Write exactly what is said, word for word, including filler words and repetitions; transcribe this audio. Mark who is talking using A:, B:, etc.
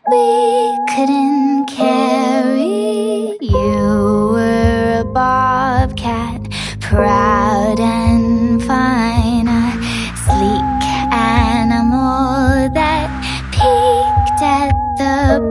A: we couldn't carry. You were a bobcat, proud and fine, a sleek animal that peeked at the